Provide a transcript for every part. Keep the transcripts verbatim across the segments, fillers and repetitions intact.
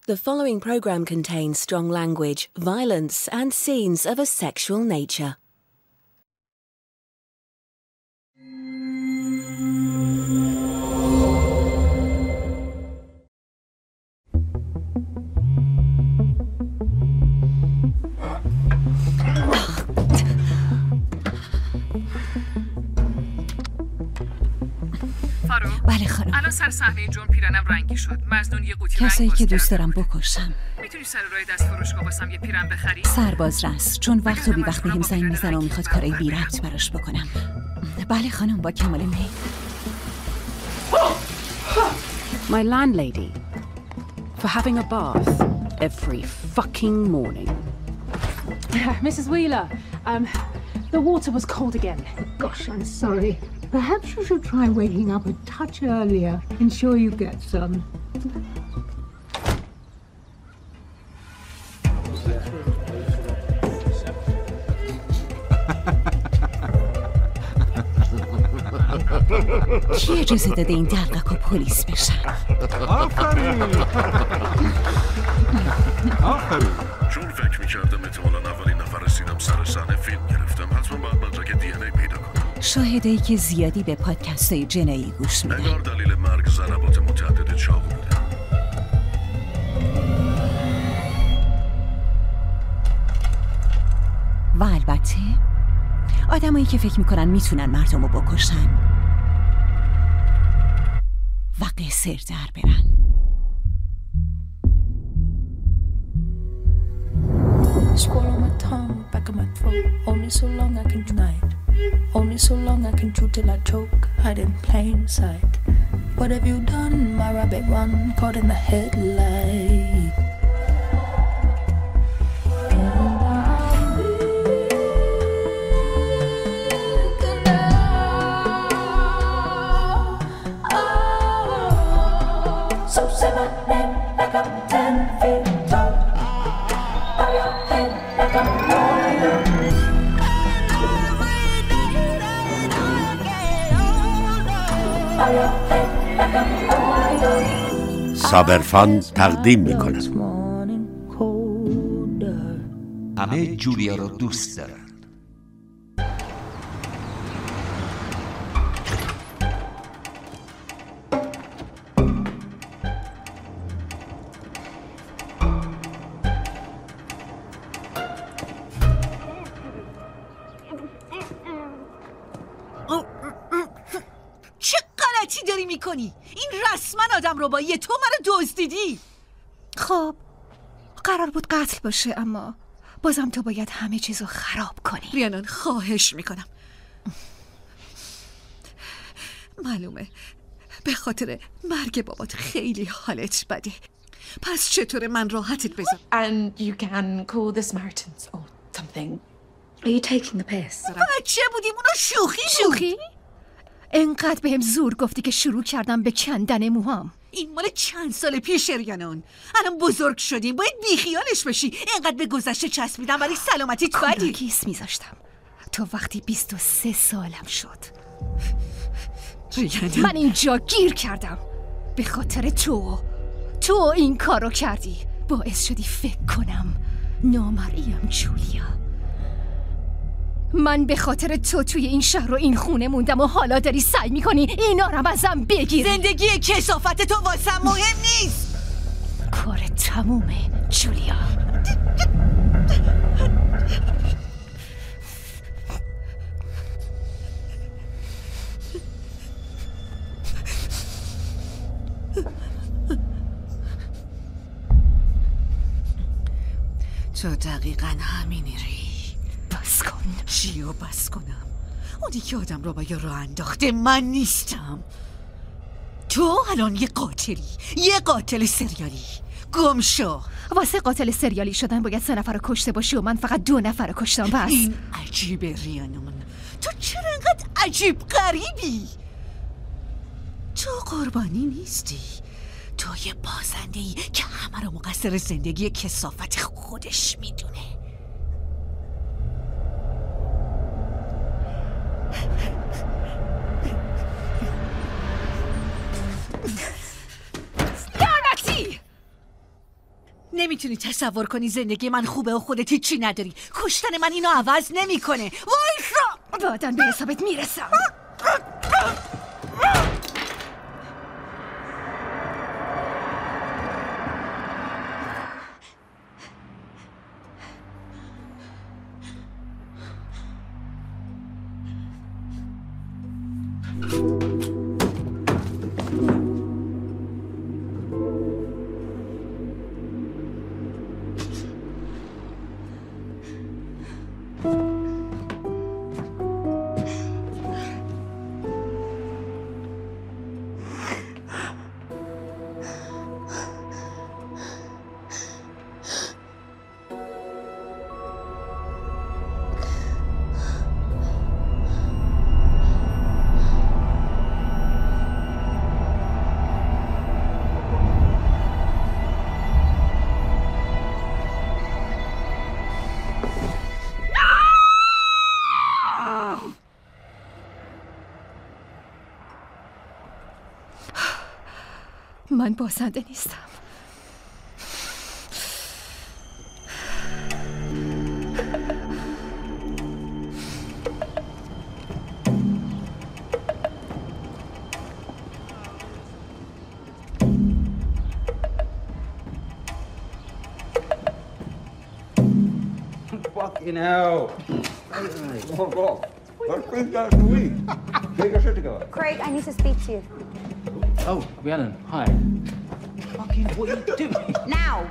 The following program contains strong language, violence, and scenes of a sexual nature. بله خانم. الان سر صحنه جون پیرنم رنگی شد. مزنون یه قوطی رنگ کسایی باز که دوست کرده. دارم بکشم. میتونی سر راه دست فروشگاه واسم یه پیرن بخری؟ سرباز رس چون وقت و بی وقت بهم زنگ میزنه و میخواد کارای بی ربط براش بکنم. بله خانم، با کمال میل. My landlady for having a bath every fucking morning. Missus Wheeler, um, the water was cold again. Gosh, I'm sorry. Perhaps you should try waking up a touch earlier. Ensure you get some. کی اجازه داده این دلقکا پلیس بشن؟ آفرین آفرین چون فکر میکردم احتمالاً اولین نفر رسیدم سر صحنه فیلم گرفتم، حتما باید مدرک دی ان ای پیدا کنم. شاهدایی که زیادی به پادکست های جنایی گوش میدن. انگار دلیل مرگ ضربات متعدد چاقو بوده. و البته آدمایی که فکر میکنن میتونن مردم رو بکشن و قصر در برن. Swallow my tongue, back of my throat. Only so long I can deny it. Only so long I can chew till I choke. Hide in plain sight. What have you done, my rabbit run? Caught in the headlight. So say my name like I'm ten feet tall. Bow your head like I'm loyal. Bow your head like I'm loyal. سابرفان تقدیم می‌کند. همه جولیا رو دوست دارن. چه غلطی داری میکنی؟ این رسما آدم رباییه. تو منو دزدیدی. خب قرار بود قتل باشه، اما بازم تو باید همه چیزو خراب کنی. ریانان خواهش میکنم. معلومه به خاطر مرگ بابات خیلی حالت بده. پس چطور من راحتت بذارم؟ And you can call the Samaritans or something. Are you taking the piss? بچه بودیم، اونو شوخی شوخی؟ انقدر بهم زور گفتی که شروع کردم به کندن موهام. این مال چند سال پیش ریانان. الان بزرگ شدیم، باید بیخیالش بشی. اینقدر به گذشته چسبیدم ولی سلامتی تو بدی. کیس میذاشتم تو وقتی بیست و سه سالم شد. ریانان من اینجا گیر کردم به خاطر تو. تو این کارو کردی، باعث شدی فکر کنم نامرئیم جولیا. من به خاطر تو توی این شهر و این خونه موندم و حالا داری سعی میکنی اینا رو ازم بگیری. زندگی کثافت تو واسم مهم نیست. کار تمومه جولیا. تو دقیقا همینی ری. بس کن. چیو بس کنم؟ اونی که آدم رو با یه راه انداخته من نیستم. تو الان یه قاتلی، یه قاتل سریالی. گم شو. واسه قاتل سریالی شدن باید سه نفر رو کشته باشی و من فقط دو نفر رو کشتم. بس این عجیبه ریانون. تو چرا انقدر عجیب غریبی؟ تو قربانی نیستی. تو یه بازنده‌ای که همه رو مقصر زندگی کثافت خودش میدونه. لعنتی! نمیتونی تصور کنی زندگی من خوبه و خودت هیچی نداری. کشتن من اینو عوض نمیکنه. وایسا. بعداً به حسابت میرسم. من بازنده نیستم. Fucking hell. Oh, God. Let's bring that to me. Take a shit together. Craig, I need to speak to you. Oh, Rhiannon, hi. Fucking, what are you doing? Now!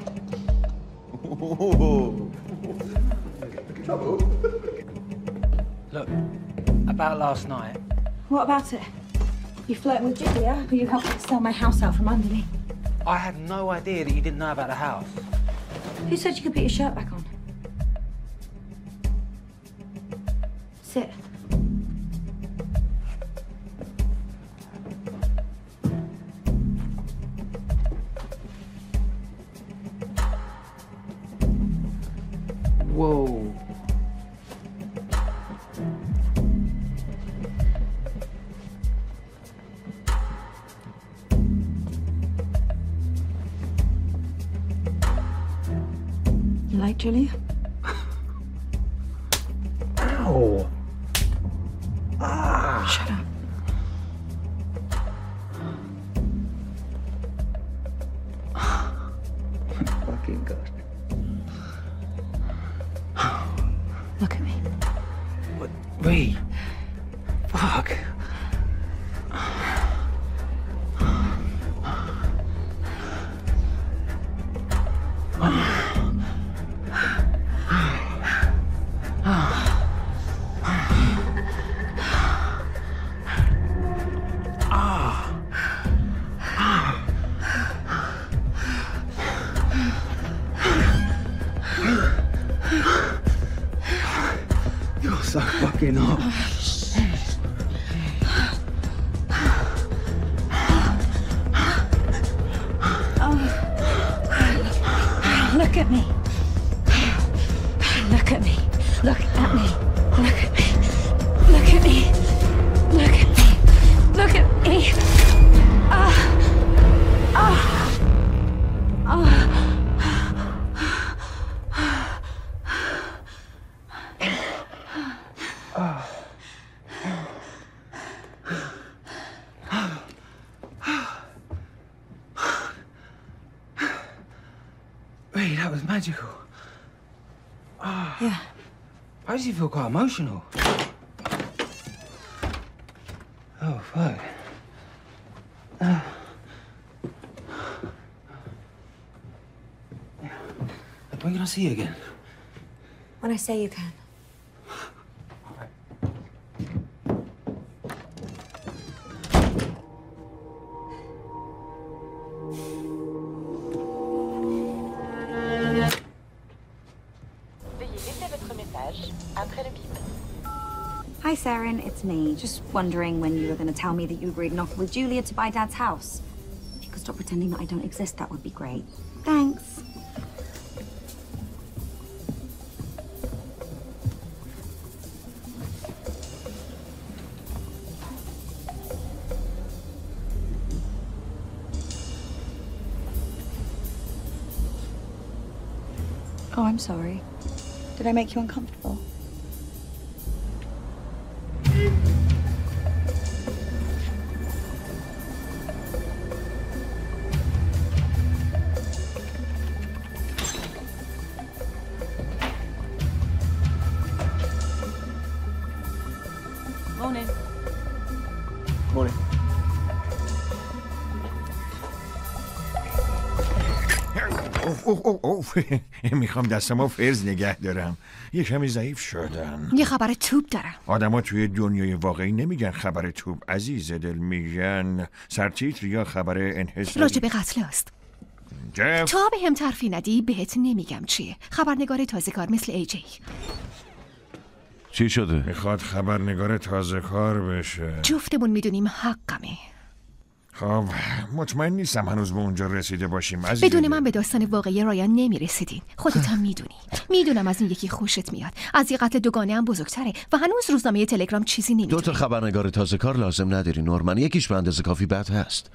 Look, about last night. What about it? You flirting with Julia, or you helped me sell my house out from under me? I had no idea that you didn't know about the house. Who said you could put your shirt back on? Sit. Whoa. You like Julia? Ow. Ah. Shut up. Fucking God. Look at me. What? Ree. Fuck. You're so fucking hot. Look at me. Look at me. Look at me. Look at me. Look at me. Look at me. Look at me. Ah. Ah. Ah. Ray, that was magical. Oh. Yeah. Why does he feel quite emotional? Oh, fuck. Uh. When can I see you again? When I say you can. Hi, Saren, it's me. Just wondering when you were going to tell me that you agreed an offer with Julia to buy Dad's house. If you could stop pretending that I don't exist, that would be great. Thanks. Oh, I'm sorry. Did I make you uncomfortable? Morning. Morning. اوه اوه اوه میخوام دستمو فرز نگه دارم. یه کمی ضعیف شدم. یه خبر توپ دارم. آدما توی دنیای واقعی نمیگن خبر توپ عزیز دل، میگن سرتیتر یا خبر انحصاری. راجب قتل است. جف تا به هم ترفی ندی بهت نمیگم چیه. خبرنگار تازه کار مثل ای جی. چی شده؟ میخواد خبرنگار تازه کار بشه. جفتمون میدونیم حقمه. خب مطمئن نیستم هنوز به اونجا رسیده باشیم عزیزم. بدون من به داستان واقعی رایان نمیرسیدین. خودت هم میدونی. میدونم از این یکی خوشت میاد. از یه قتل دوگانه هم بزرگتره و هنوز روزنامه تلگرام چیزی نمیدونی. دو تا خبرنگار تازه کار لازم نداری نورمن. یکیش به اندازه کافی بد هست.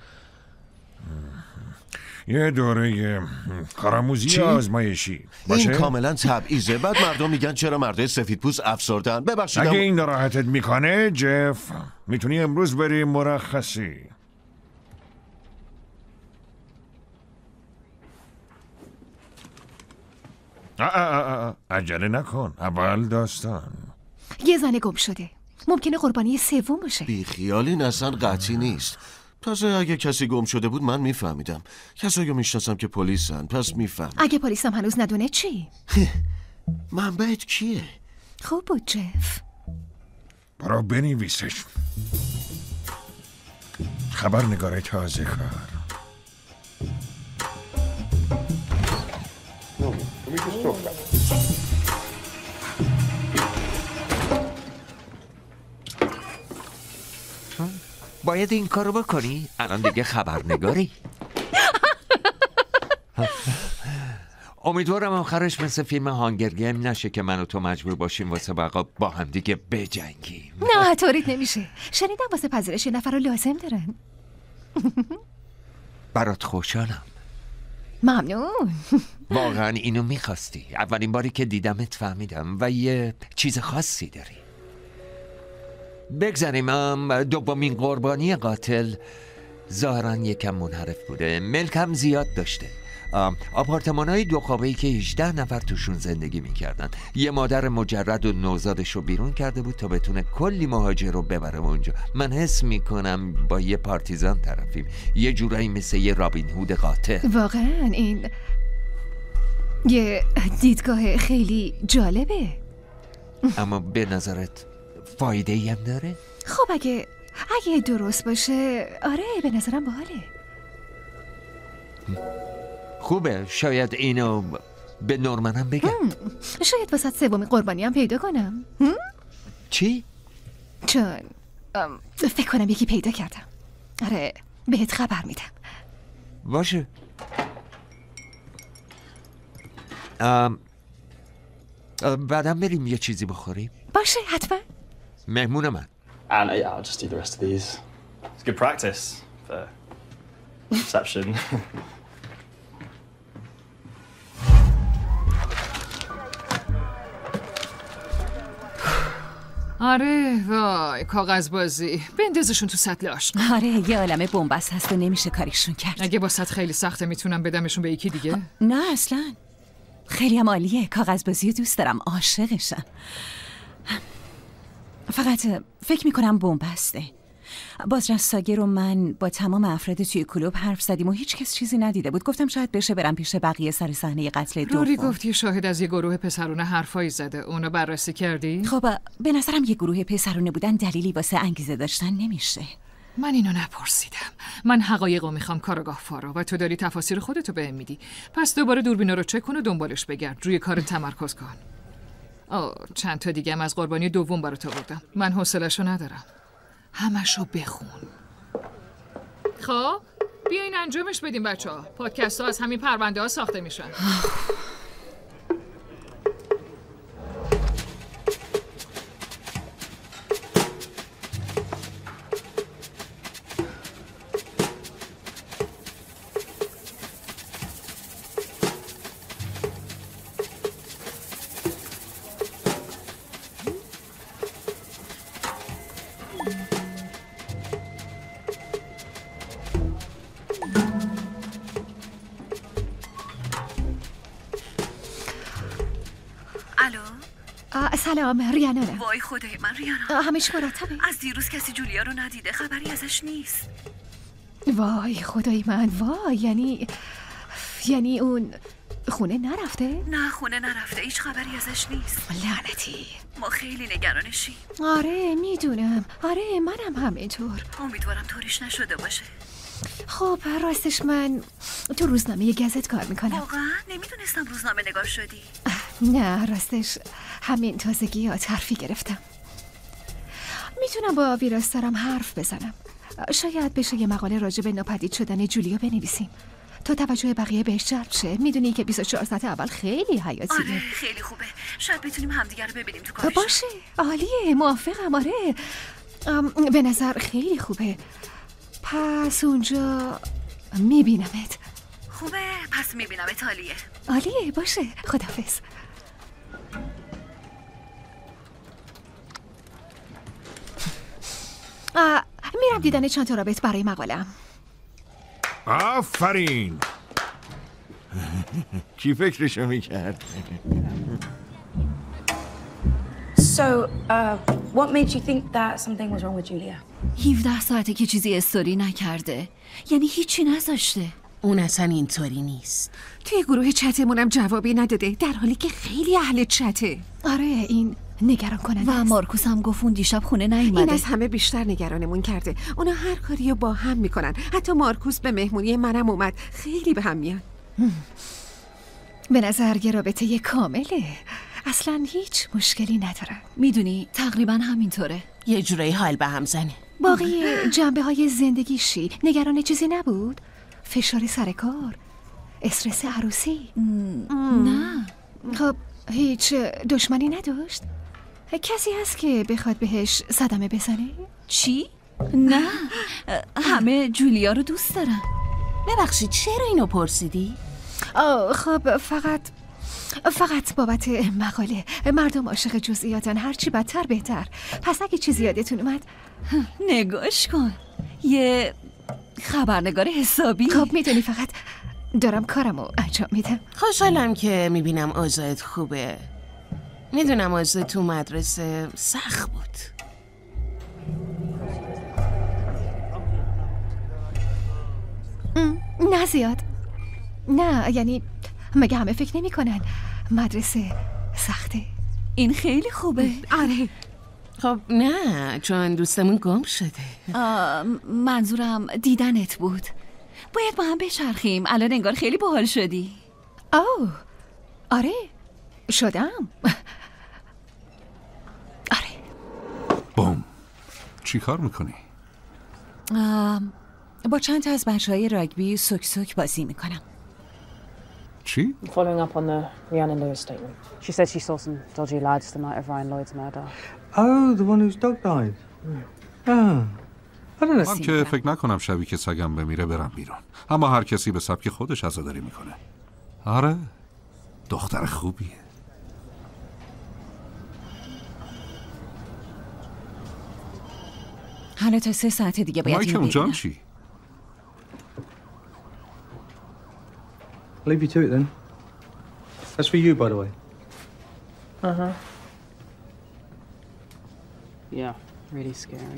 یه دوره کارآموزی آزمایشی باشه؟ این کاملا تبعیضه. بعد مردم میگن چرا مردای سفیدپوست افسردن. ببخشید اگه این ناراحتت میکنه جف میتونی امروز بری مرخصی. عجله نکن، اول داستان. یه زن گم شده. ممکنه قربانی سوم باشه. بی خیالین اصلا قطعی نیست. تازه اگه کسی گم شده بود من میفهمیدم. کسایی میشناسم که پلیسن، پس میفهم. اگه پلیسم هنوز ندونه چی؟ منبعت کیه؟ خوب بود جف. برو بنویسش. خبرنگار تازه کار. باید این کارو بکنی؟ الان دیگه خبرنگاری. امیدوارم آخرش مثل فیلم هانگر گیم نشه که من و تو مجبور باشیم واسه بقا با هم دیگه بجنگیم. نه طوریت نمیشه. شنیدم واسه پذیرش یه نفر رو لازم دارن. برات خوشحالم. ممنون. واقعا اینو میخواستی. اولین باری که دیدمت فهمیدم و یه چیز خاصی داری. بگذاریم دومین قربانی قاتل ظاهرا یکم منحرف بوده. ملکم زیاد داشته. آپارتمان‌های دو خوابه‌ای که هجده نفر توشون زندگی میکردن. یه مادر مجرد و نوزادش رو بیرون کرده بود تا بتونه کلی مهاجر رو ببره اونجا. من حس میکنم با یه پارتیزان طرفیم. یه جورایی مثل یه رابین هود قاتل. واقعا این یه دیدگاه خیلی جالبه. اما به نظرت فایده ای هم داره؟ خب اگه اگه درست باشه آره به نظرم باحاله. خوبه. شاید اینو به نورمنم بگم. شاید واسه سومی قربانی هم پیدا کنم. چی؟ چون فکر کنم یکی پیدا کردم. آره بهت خبر میدم. باشه. ام... بعدم بریم یه چیزی بخوریم. باشه حتما. مهمون من. And yeah, I'll just do the rest of these. It's good practice for reception. آره وای کاغذ بازی بندازشون تو سطل آشغال. آره یه عالمه بنبست هست و نمیشه کاریشون کرد. اگه با سطل خیلی سخته میتونم بدمشون به یکی دیگه؟ نه اصلا خیلی هم عالیه. کاغذ بازی رو دوست دارم، عاشقشم. فقط فکر میکنم بنبسته. بازرس ساگر و من با تمام افراد توی کلوب حرف زدیم و هیچ کس چیزی ندیده بود. گفتم شاید بشه برم پیش بقیه سر صحنه قتل دوم. روری گفت یه شاهد از یه گروه پسرونه حرفایی زده. اونو بررسی کردی؟ خب به نظرم یه گروه پسرونه بودن دلیلی واسه انگیزه داشتن نمیشه. من اینو نپرسیدم. من حقایقو میخوام کاراگاه فارا و تو داری تفاسیر خودتو بهم میدی. پس دوباره دوربینا رو چک کن و دنبالش بگرد. روی کار تمرکز کن. آه چند تا دیگه هم از قربانی دوم برات آوردم. من حوصله‌شو ندارم. همشو بخون. خب بیاین انجامش بدیم بچه ها. پادکست ها از همین پرونده ها ساخته میشن. سلام ریانانم. وای خدای من ریانا، همش مرتبه؟ از دیروز کسی جولیا رو ندیده، خبری ازش نیست. وای خدای من، وای یعنی یعنی اون خونه نرفته؟ نه خونه نرفته، هیچ خبری ازش نیست. لعنتی، ما خیلی نگرانشیم. آره میدونم، آره منم همینطور. امیدوارم طوریش نشده باشه. خب راستش من تو روزنامه گزت کار میکنم. واقعا نمیدونستم روزنامه نگار شدی. نه راستش همین تازگی ها حرفی گرفتم. میتونم با ویراستارم حرف بزنم. شاید بشه یه مقاله راجع به ناپدید شدن جولیا بنویسیم تا توجه بقیه بهش جلب شه. میدونی که بیست و چهار ساعت اول خیلی حیاتیه. آره خیلی خوبه، شاید بتونیم همدیگر رو ببینیم تو کارش. باشه عالیه، موافقم. آره به نظر خیلی خوبه. پس اونجا میبینمت. خوبه، پس میبینمت. عالیه عالیه، باشه، خداحافظ. میرم دیدن چند تا رابط برای مقالم. آفرین. کی فکرشو میکرد؟ So, uh, what made you think that something was wrong with Julia? هفده ساعته که چیزی استوری نکرده، یعنی هیچی نذاشته. اون اصلا اینطوری نیست. توی گروه چتمونم جوابی نداده، در حالی که خیلی اهل چته. آره این نگران کننده و مارکوس هم گفت اون دیشب خونه نیومده. این از همه بیشتر نگرانمون کرده. اونا هر کاری رو با هم میکنن. حتی مارکوس به مهمونی منم اومد. خیلی به هم میان. به نظر یه رابطه کامله. اصلا هیچ مشکلی نداره. میدونی تقریبا همینطوره. یه جورایی حال به هم زنه. باقی جنبه های زندگیشی نگران چیزی نبود؟ فشار سر کار؟ استرس عروسی؟ نه. خب هیچ دشمنی نداشت؟ کسی هست که بخواد بهش صدمه بزنه؟ چی؟ نه، همه جولیا رو دوست دارن. ببخشید چرا اینو پرسیدی؟ آه خب فقط فقط بابت مقاله. مردم عاشق جزئیاتن، هرچی بدتر بهتر. پس اگه چیزی یادتون اومد نگاش کن، یه خبرنگار حسابی. خب میدونی فقط دارم کارمو انجام میدم. خوشحالم که میبینم اوضاعت خوبه. میدونم اوضاع تو مدرسه سخت بود. نه زیاد. نه یعنی مگه همه فکر نمی کنن مدرسه سخته؟ این خیلی خوبه. آره. خب نه، چون دوستمون گم شده. منظورم دیدنت بود. باید با هم بچرخیم. الان انگار خیلی باحال شدی. اوه آره شدم. آره. بوم. چی کار میکنی؟ با چند تا از بچهای راگبی سوک سوک بازی میکنم. چی؟ Following up on the Rhiannon Lewis statement. She said she saw some dodgy lads the night of Ryan Lloyd's murder. Oh, the one whose dog died. Ah. I don't know. من که فکر نکنم شبی که سگم بمیره برم بیرون. اما هر کسی به سبک خودش عزاداری میکنه. آره. دختر خوبیه. حالا تا سه ساعت دیگه باید اینو ببینم. جان چی؟ I'll leave you to it then. That's for you, by the way. Uh-huh. Yeah, really scary.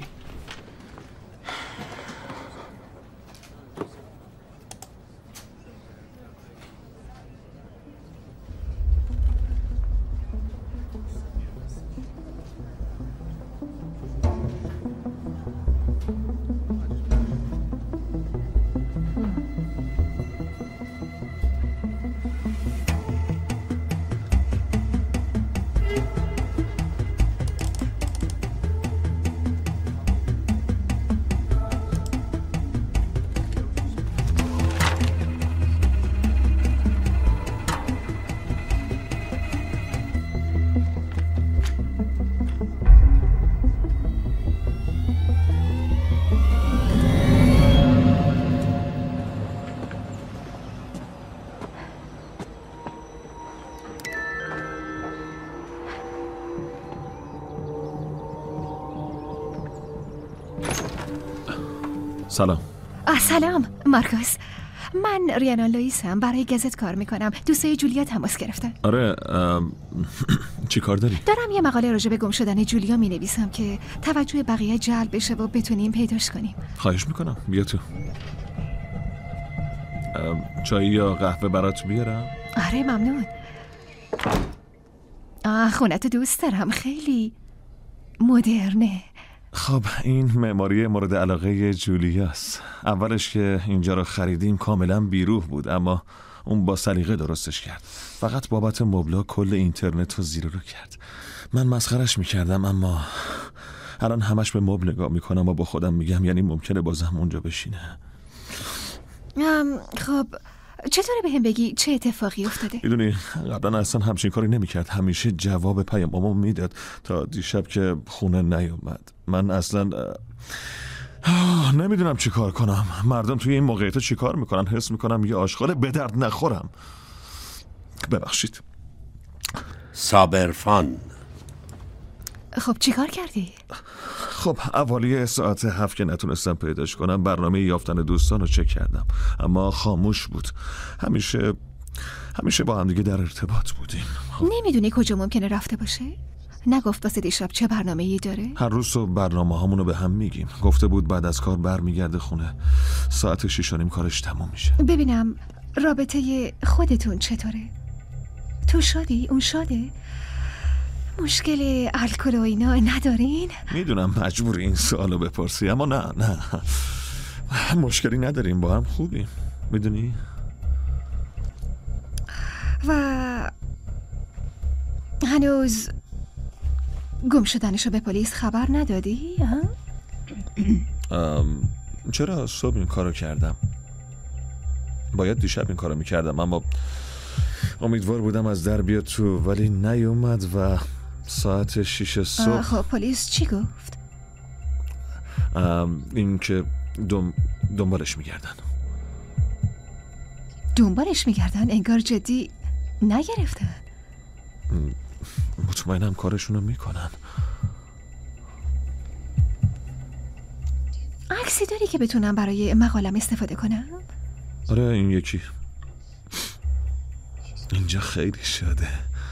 سلام. سلام مارکوس. من ریانا لوئیسم، برای گزت کار میکنم. دوستای جولیا تماس گرفتن. آره چی کار داری؟ دارم یه مقاله راجع به گم شدن جولیا می نویسم که توجه بقیه جلب بشه و بتونیم پیداش کنیم. خواهش میکنم بیا تو. چای یا قهوه برات بیارم؟ آره ممنون. آه خونتو دوست دارم، خیلی مدرنه. خب این معماری مورد علاقه جولیاست. اولش که اینجا رو خریدیم کاملا بیروح بود، اما اون با سلیقه درستش کرد. فقط بابت مبلا کل اینترنت رو زیر رو کرد. من مسخرش میکردم، اما الان همش به مبل نگاه میکنم و با خودم میگم یعنی ممکنه بازم اونجا بشینه. ام خب چطوره بهم بگی چه اتفاقی افتاده؟ میدونی قبلا اصلا همچین کاری نمیکرد. همیشه جواب پیامامو میداد تا دیشب که خونه نیومد. من اصلا آه نمیدونم چی کار کنم. مردم توی این موقعیت چی کار میکنن؟ حس میکنم یه آشغال به درد نخورم. ببخشید. صابرفان. خب چی کار کردی؟ خب اولیه ساعت هفت که نتونستم پیداش کنم برنامه یافتن دوستان رو چک کردم، اما خاموش بود. همیشه همیشه با هم دیگه در ارتباط بودیم. نمیدونی کجا ممکنه رفته باشه؟ نگفت واسه دیشب چه برنامه‌ای داره؟ هر روز صبح برنامه هامونو به هم میگیم. گفته بود بعد از کار برمیگرده خونه، ساعت شیش و نیم کارش تموم میشه. ببینم رابطه خودتون چطوره؟ تو شادی؟ اون شاده؟ مشکل الکل و اینا ندارین؟ میدونم مجبور این سوالو بپرسی، اما نه نه مشکلی نداریم، با هم خوبیم. میدونی؟ و هنوز گم شدنشو به پلیس خبر ندادی؟ ام، چرا صبح این کارو کردم؟ باید دیشب این کارو میکردم، اما امیدوار بودم از در بیاد تو، ولی نیومد و ساعت شیش صبح. خب پلیس چی گفت؟ این که دم... دنبالش میگردن. دنبالش میگردن؟ انگار جدی نگرفتن. مطمئنم کارشونو میکنن. عکسی داری که بتونم برای مقالم استفاده کنم؟ آره این یکی. اینجا خیلی شده.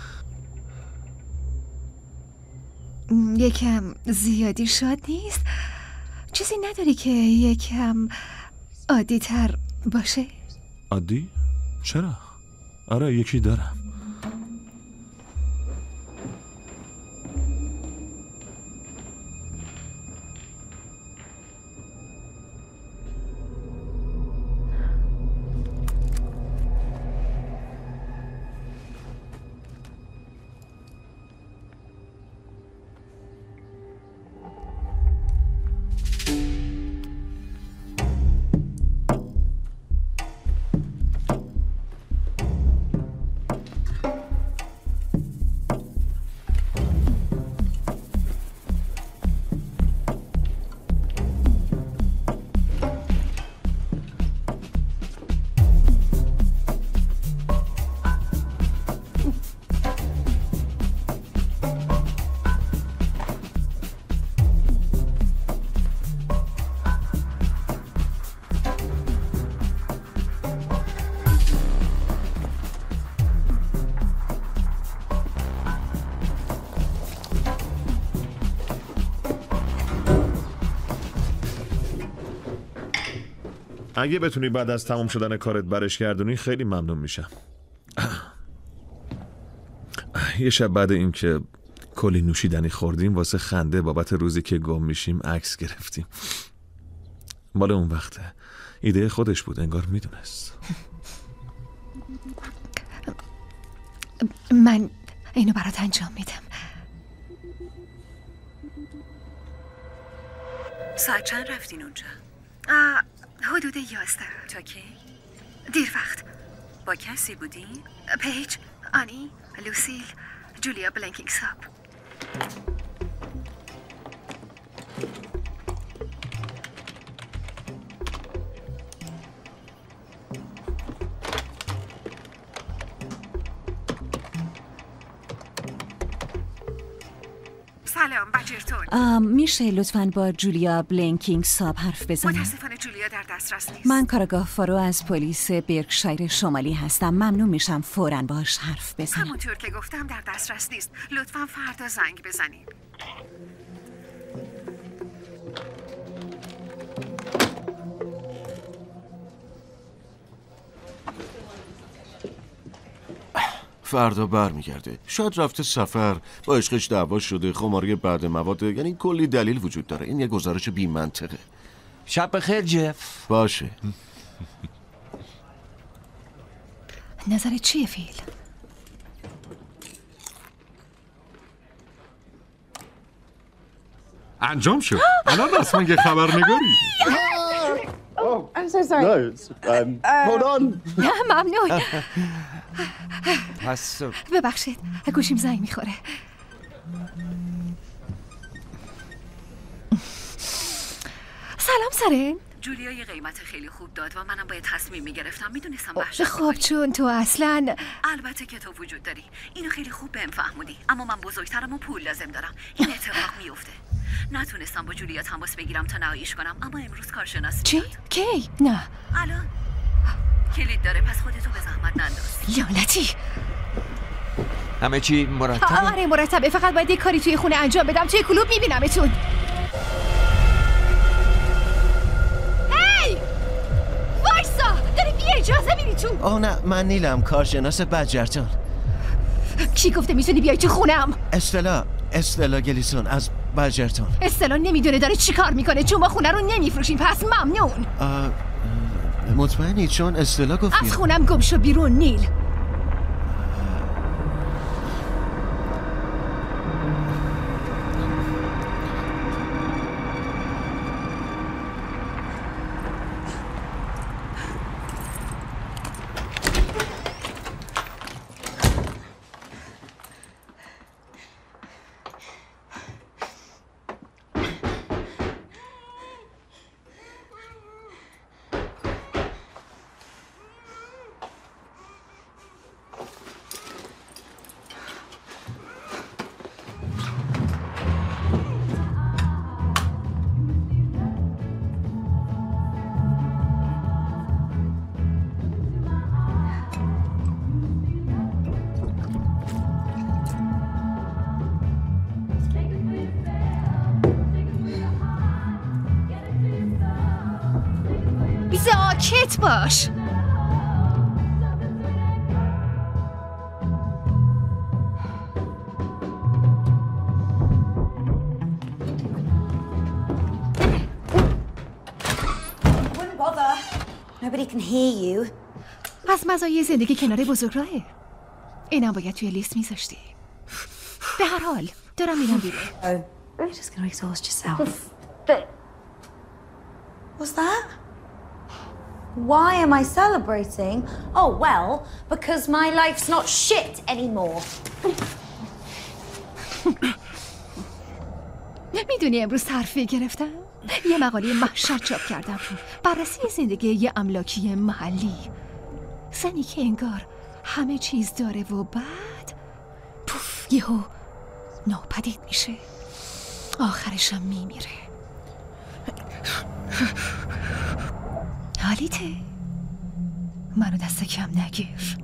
یکم زیادی شاد نیست؟ چیزی نداری که یکم عادی تر باشه؟ عادی؟ چرا؟ آره یکی دارم. اگه بتونی بعد از تموم شدن کارت برش گردونی خیلی ممنون میشم. یه شب بعد این که کلی نوشیدنی خوردیم واسه خنده بابت روزی که گم میشیم عکس گرفتیم. مال اون وقته. ایده خودش بود، انگار میدونست. من اینو برات انجام میدم. ساعت چند رفتین اونجا؟ حدود یازده. تا کی؟ دیر وقت. با کسی بودین؟ پیج، آنی، لوسیل، جولیا بلنکینگ ساب. سلام بچرتون. میشه لطفاً با جولیا بلنکینگ ساب حرف بزنم؟ متاسفانه جولیا جولیا در دسترس نیست. من کارگاه فارو از پلیس برکشایر شمالی هستم. ممنون میشم فوراً باهاش حرف بزنم. همونطور که گفتم در دسترس نیست. لطفاً فردا زنگ بزنید. فردا برمیگرده. شاید رفته سفر، با عشقش دعوا شده، خماری بعد مواد، یعنی کلی دلیل وجود داره. این یه گزارش بی منطقه. شب بخیر جف. باشه. نظرت چیه فیل؟ انجام شد. الان رسما یه خبرنگاری. Oh, I'm so sorry. No, it's, um, hold on. نه ممنون. پس ببخشید گوشیم زنگ میخوره. سلام سرین. جولیا یه قیمت خیلی خوب داد و منم باید تصمیم میگرفتم. میدونستم وحشت خب چون تو اصلا البته که تو وجود داری. اینو خیلی خوب بهم فهموندی. اما من بزرگترم و پول لازم دارم. این اتفاق میفته. نتونستم با جولیا تماس بگیرم تا نهاییش کنم، اما امروز کارشناس چی؟ کی؟ نه الان کلید داره، پس خودتو به زحمت ننداز. لعنتی. همه چی مرتبه؟ آره مرتبه، فقط باید یه کاری توی خونه انجام بدم. توی کلوب میبینمتون. هی! وایسا! داری بی اجازه میری تو. آه نه، من نیلم، کارشناس بجرتان. کی گفته میتونی بیای تو خونم؟ استلا استلا گلیسون از بجرتان. استلا نمیدونه داره چی کار میکنه، چون ما خونه رو نمیفروشیم. پس ممنون. مطمئنی؟ چون استلا گفت از خونم گم شو بیرون نیل. ساکت باش. Nobody can hear you. از مزایای زندگی کنار بزرگراهه. اینم باید توی لیست میذاشتی. به هر حال دارم میرم بیرون. Oh, you're just gonna exhaust yourself. What's that? Why am I celebrating? Oh well, because my life's not shit anymore. میدونی امروز ترفیع گرفتم؟ یه مقاله محشر چاپ کردم. بررسی زندگی یه املاکی محلی. زنی که انگار همه چیز داره و بعد پوف یهو ناپدید میشه. آخرشم میمیره. حالیته؟ منو دست کم نگیر.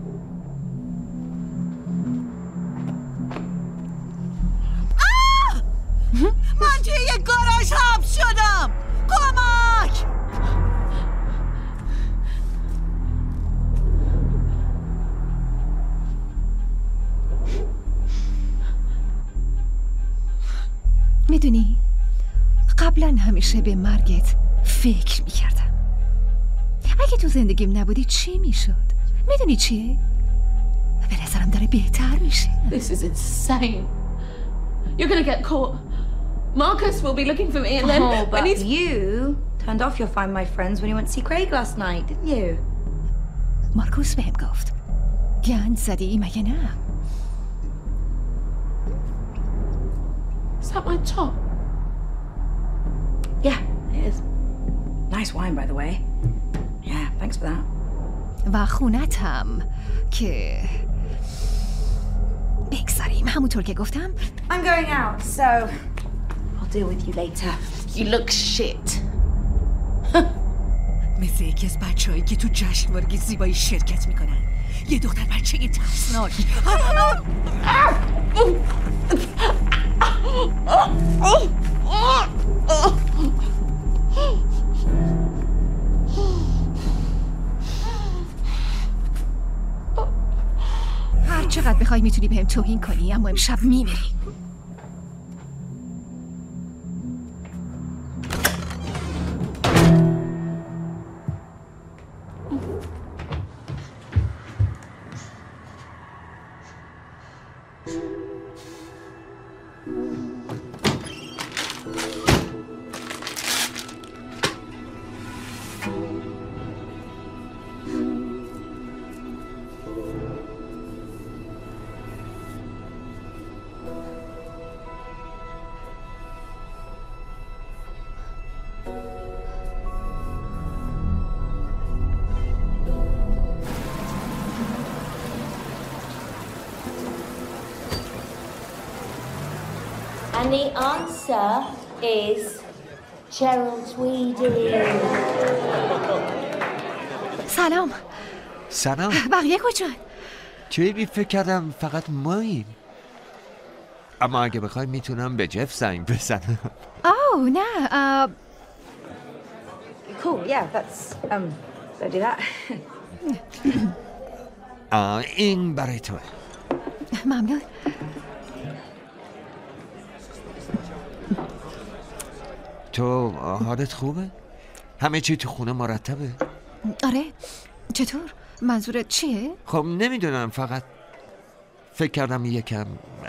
من توی یه گاراژ حبس شدم. کمک! میدونی قبلا همیشه به مرگت فکر میکردم. اگه تو زندگیم نبودی چی میشد؟ میدونی چیه؟ به نظرم داره بهتر میشه. This is insane. You're gonna get caught. Marcus will be looking for me and then Oh, but when he's... you turned off your Find My Friends when you went to see Craig last night, didn't you? مارکوس بهم گفت گند زدی مگه نه؟ Is that my top? Yeah, it is. Nice wine, by the way. Yeah, thanks for that. و خونتم که بگذاریم همونطور که گفتم. I'm going out, so I'll deal with you later. You look shit. مثل یکی از بچه هایی که تو جشنواره زیبایی شرکت میکنن. یه دختر بچه یه ترسناک. هر چقدر بخوای میتونی بهم توهین کنی، اما امشب میمیری. And the answer is Gerald Tweedy. سلام. سلام. بقیه کجا؟ چه بی فکر کردم فقط ماییم. اما اگه بخوای میتونم به جف زنگ بزنم. اوه نه. uh... Cool, yeah, that's um don't do that. آه این برای توه. ممنون. تو حالت خوبه؟ همه چی تو خونه مرتبه؟ آره. چطور؟ منظورت چیه؟ خب نمیدونم، فقط فکر کردم یکم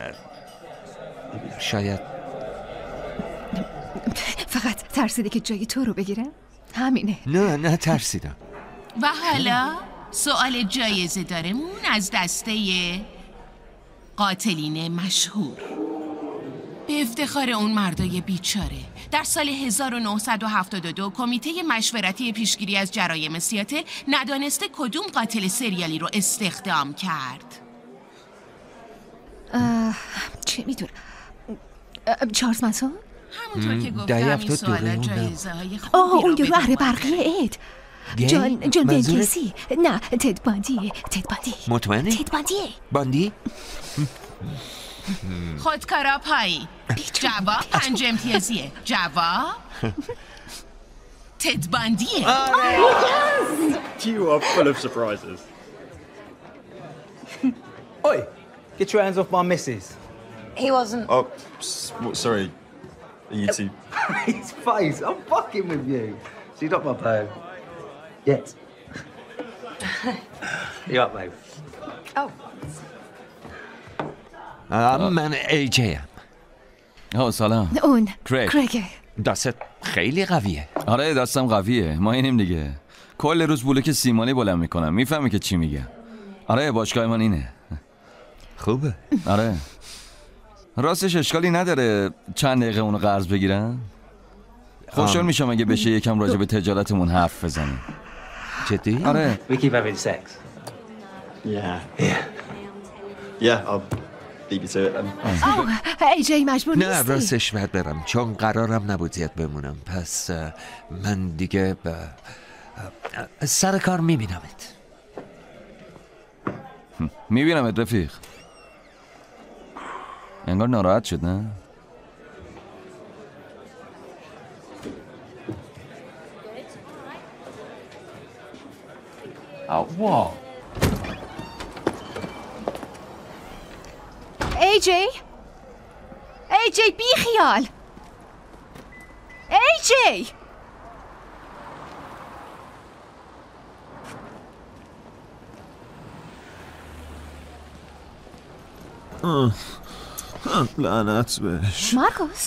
شاید فقط ترسیدی که جای تو رو بگیرم؟ همینه. نه نه ترسیدم. و حالا سوال جایزه دارمون از دسته قاتلین مشهور. به افتخار اون مردای بیچاره، در سال هزار و نهصد و هفتاد و دو کمیته مشورتی پیشگیری از جرایم سیاتل ندانسته کدوم قاتل سریالی رو استخدام کرد. چه میدونم؟ چارلز منسون؟ همونطور که گفتم این سوال جایزه های خوبی آه اون رو یارو اهل برقی اید. جان جان دلکسی. نه تد باندیه. تد باندی. مطمئنی؟ تد باندیه. باندی؟ خودکارا پایی. جواب پنج امتیازیه. جواب تد باندیه. You are full of surprises. Oi, get your hands off my missus. He wasn't. Oh, sorry. Are you two? His face. I'm fucking with you. She's not my babe. Yet. You up, babe? Oh. من ای جی ام. آه سلام. اون کریگ. کریگه. دستت خیلی قویه. آره دستم قویه. ما اینیم دیگه. کل روز بلوک سیمانی بلند میکنم. میفهمی که چی میگم. آره باشگاه من اینه. خوبه. آره. راستش اشکالی نداره چند دقیقه اونو قرض بگیرم؟ خوشحال میشم اگه بشه یکم راجع به تجارتمون حرف بزنیم. جدی؟ آره. We keep having sex. Yeah. Yeah. Yeah, I'll leave you to it then. آه ای جی مجبور نه نیستی؟ راستش باید برم چون قرارم نبود زیاد بمونم. پس من دیگه با سر کار میبینمت. میبینمت رفیق. انگار ناراحت شد نه؟ Oh, what? ای جی ای جی بی خیال. ای جی لعنت بهش. مارکوس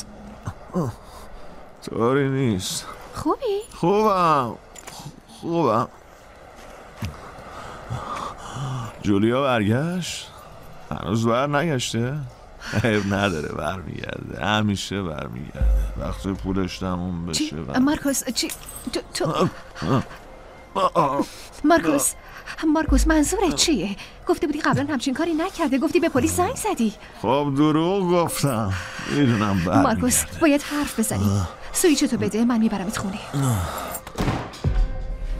طوری نیست. خوبی؟ خوبم خوبم. جولیا برگشت؟ هنوز بر نگشته؟ عیب نداره برمیگرده. همیشه برمیگرده وقتی پولش تموم بشه. چی؟ مارکوس چی؟ تو, تو... مارکوس مارکوس منظورت چیه؟ گفته بودی قبلا همچین کاری نکرده. گفتی به پلیس زنگ زدی. خب دروغ گفتم. میدونم برمیگرده. مارکوس باید حرف بزنی. سویچتو بده من میبرمت خونه.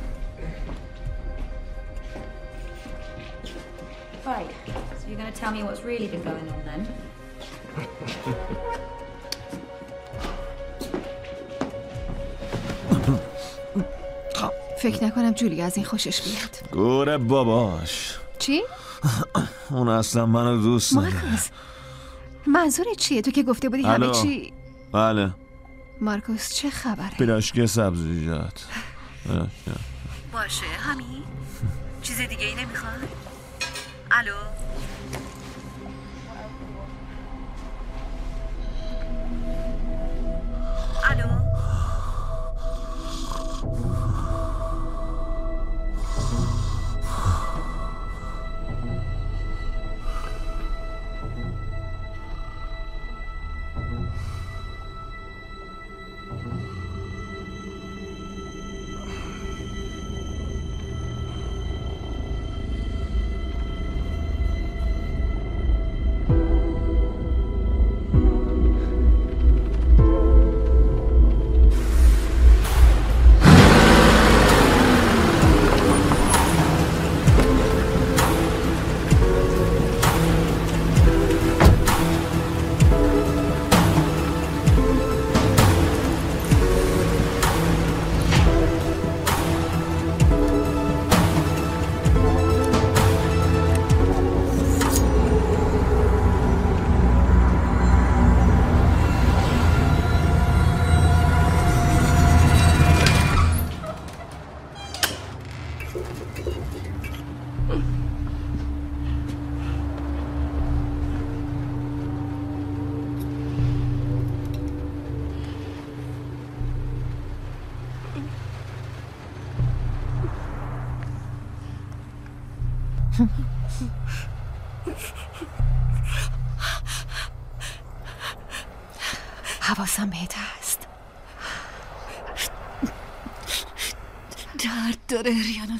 fight. So you're going to tell me what's really been going on then? فکر نکنم جولی از این خوشش بیاد. گوره باباش. چی؟ اون اصلا منو دوست نداره. مارکوس منظورت چیه؟ تو که گفته بودی همه چی. بله مارکوس چه خبره؟ پیراشکی سبزیجات. باشه همین؟ چیز دیگه ای نمیخواد؟ الو؟ الو؟ حواسم بهت هست. درد داره ریانون.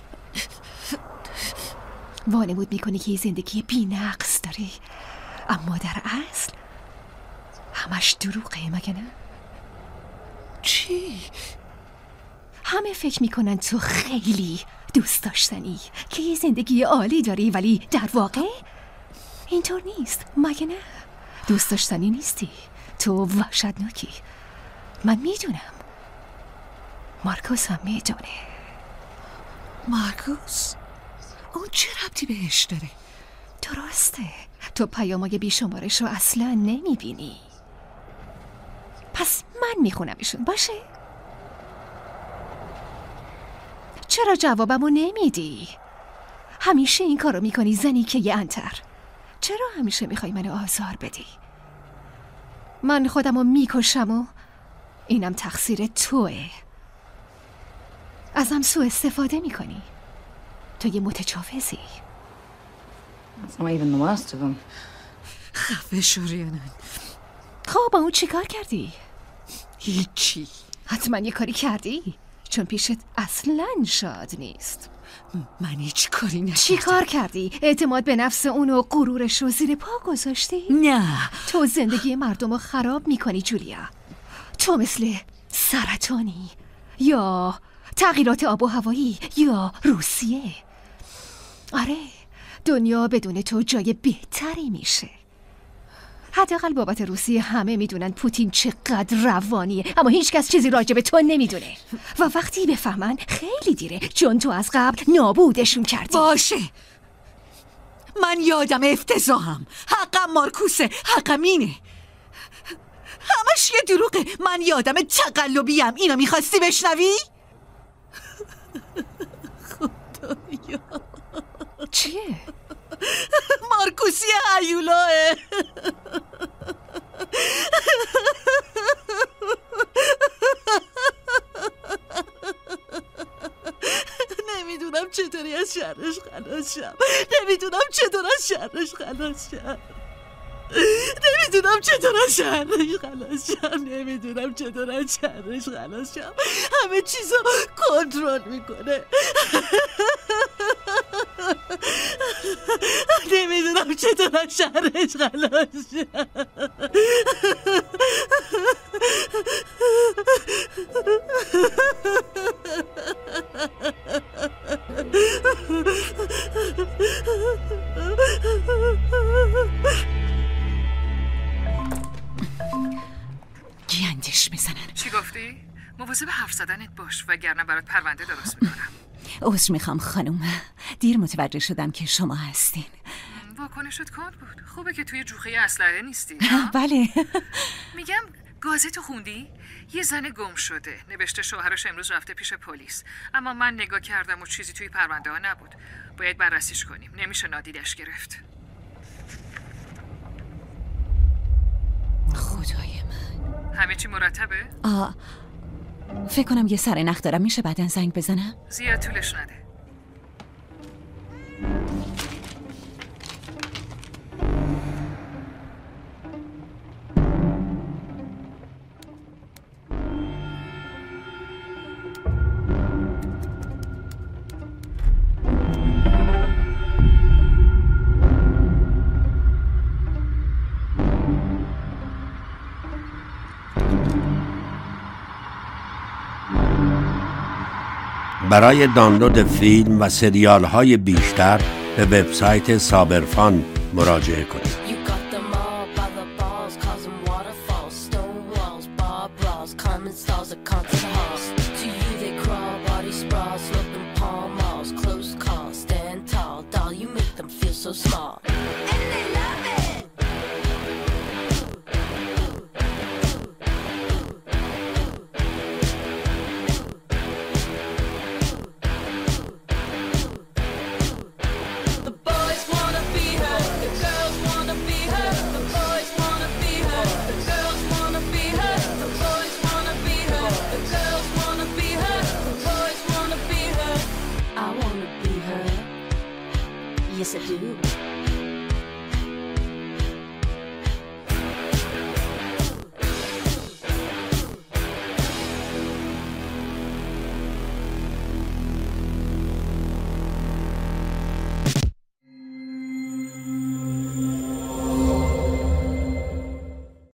وانمود میکنی که یه زندگی بی نقص داری، اما در اصل همش دروغه، مگه نه؟ چی؟ همه فکر میکنن تو خیلی دوست داشتنی، که یه زندگی عالی داری، ولی در واقع اینطور نیست، مگه نه؟ دوست داشتنی نیستی، تو وحشتناکی. من میدونم، مارکوس هم میدونه. مارکوس؟ اون چه ربطی بهش داره؟ درسته، تو پیامای بیشمارش رو اصلا نمیبینی. پس من میخونمشون، باشه؟ چرا جوابمو نمیدی؟ همیشه این کارو میکنی زنی که یه انتر. چرا همیشه میخوای منو آزار بدی؟ من خودمو میکشم و اینم تقصیر توه. ازم سوء استفاده میکنی. تو یه متجاوزی. That's not even the worst of them. خفه شو ریانن. خب با اون چی کار کردی؟ هیچی. حتما یه کاری کردی، چون پیشت اصلا شاد نیست. من هیچ کاری نکردم. چی کار کردی؟ اعتماد به نفس اونو غرورش رو زیر پا گذاشتی؟ نه. تو زندگی مردم رو خراب میکنی جولیا. تو مثل سرطانی یا تغییرات آب و هوایی یا روسیه. آره، دنیا بدون تو جای بهتری میشه. حداقل بابت روسیه همه میدونن پوتین چقدر روانیه، اما هیچ کس چیزی راجع به تو نمیدونه و وقتی بفهمن خیلی دیره، چون تو از قبل نابودشون کردی. باشه، من یادم افتضاحم. حقم مارکوسه، حقم اینه. همش یه دروغه. من یادم تقلبیم. اینو میخواستی بشنوی؟ خدایا چیه؟ مارکوسی هیولاه. نمیدونم چطوری از شرش خلاص شم. نمیدونم چطور از شرش خلاص شم. نمیدونم چطور از شرش خلاص شم. نمیدونم چطور از شرش خلاص شم. همه چیزو کنترل میکنه. نمیدونم چطور از شرش خلاص شم. گندش میزنن. چی گفتی؟ مواظب حرف زدنت باش وگرنه برات پرونده درست میکنم. عذر میخوام خانم، دیر متوجه شدم که شما هستین. واکنشت کند بود. خوبه که توی جوخه اسلحه نیستی. بله. میگم گازتو خوندی؟ یه زن گم شده، نوشته شوهرش امروز رفته پیش پلیس، اما من نگاه کردم و چیزی توی پرونده ها نبود. باید بررسیش کنیم، نمیشه نادیدش گرفت. خدای من. همه چی مرتبه؟ آه فکر کنم یه سر نخ دارم، میشه بعدن زنگ بزنم؟ زیاد طولش نده. برای دانلود فیلم و سریال های بیشتر به وبسایت سابرفان مراجعه کنید. Yes, I do.